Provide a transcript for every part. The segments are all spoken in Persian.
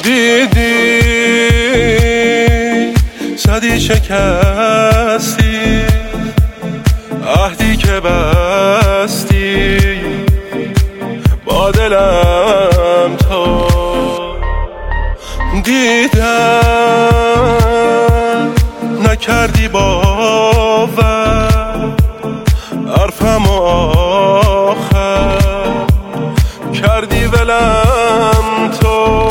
دیدی زدی شکستی عهدی که بستی با دلم تو دیدم نکردی باور حرفم و آخر کردی ولم تو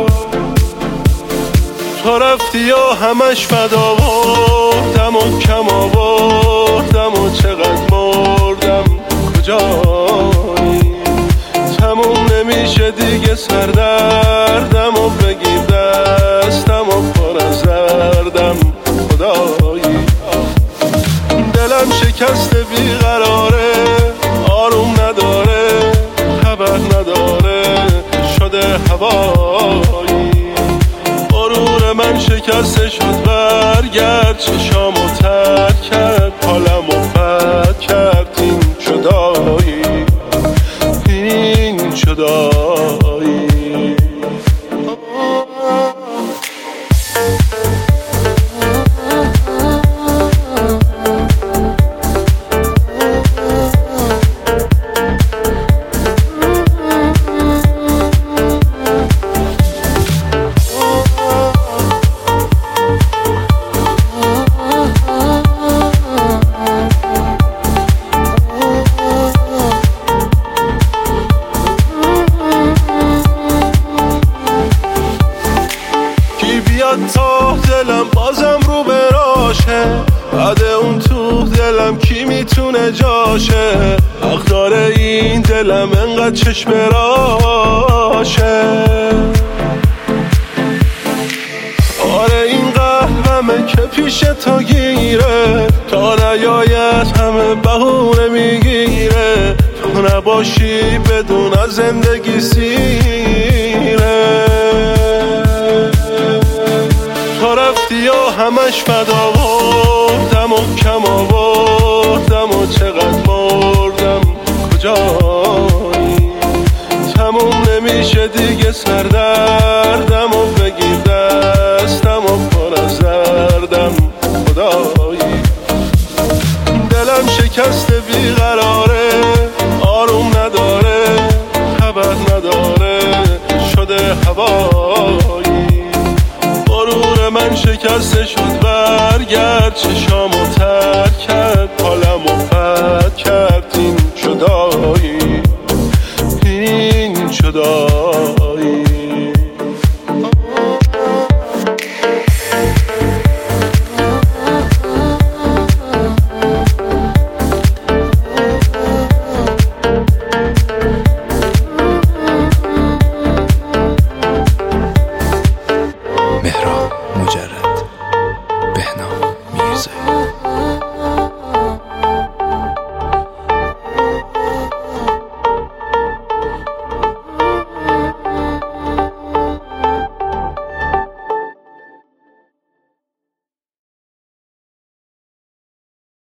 رفتی و همش فدا بردم و کم آوردم و چقدر مردم کجایی تموم نمیشه دیگه سردردم و بگیر دستم و پر از دردم خدایی دلم شکسته بیقراره آروم نداره خبر نداره شده هوایی غرور من شکسته شد برگرد چشامو تر کرد حالمو بد کرد این شدایی تا دلم بازم رو براشه بعد اون تو دلم کی میتونه جاشه حق داره این دلم انقدر چشم راشه آره این قلبمه که پیش تا گیره تا نیاید همه بهونه میگیره تو نباشی بدون از زندگی سیره رفتی و همش فدا بردم و کم آوردم و چقدر مردم کجایی تموم نمیشه دیگه سردردم و بگیر دستم و پر از دردم خدایی دلم شکسته بیقراره آروم نداره خبر نداره شده هوایی من شکسته شد برگرد چشامو تر کرد حالمو بد کرد این شدایی